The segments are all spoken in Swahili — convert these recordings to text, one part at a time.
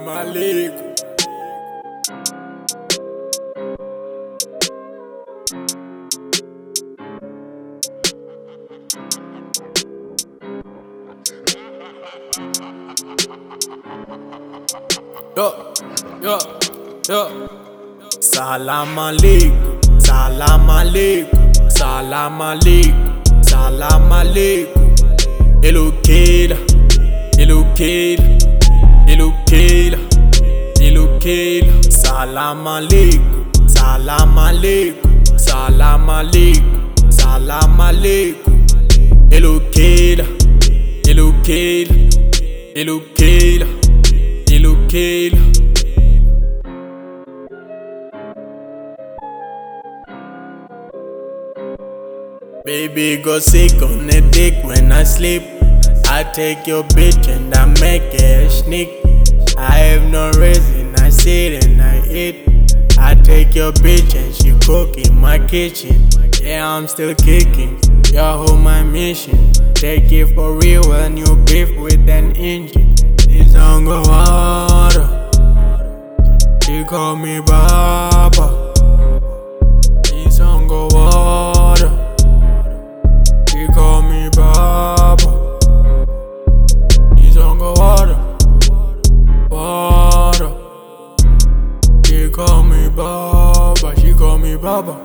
alaikum. Yo, yo. Salam alaikum, salam alaikum, salam alaikum, salam alaikum. Hello Kayla, hello Kayla, hello Kayla, hello Kayla. Salam alaikum, salam alaikum, salam alaikum, salam alaikum. Hello Kayla, hello Kayla, hello Kayla, hello Kayla. Baby go sick on the dick when I sleep. I take your bitch and I make her sneak. I have no reason, I sit and I eat. I take your bitch and she cook in my kitchen. Yeah, I'm still kicking, you're home my mission. Take it for real when you beef with an engine. This song go harder. She call me Baba. This song go harder. She call me Baba. This song go harder. Water. She call me Baba. She call me Baba.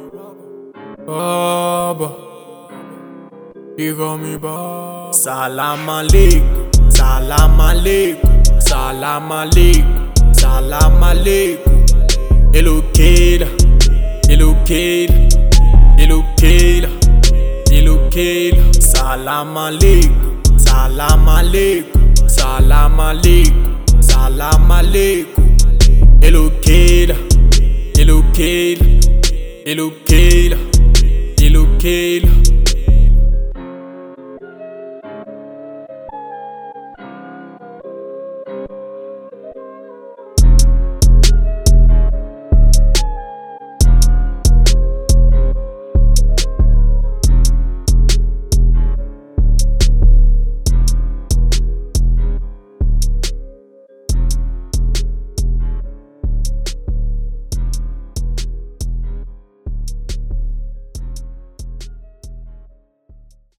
Baba. She call me Baba. Salam alaikum, salam alaikum, salam alaikum, salam alaikum. Hello Kayla, hello Kayla, hello Kayla, hello Kayla. Salam alaikum, salam alaikum, salam alaikum, salam alaikum. Hello Kayla, hello Kayla, hello Kayla, hello Kayla.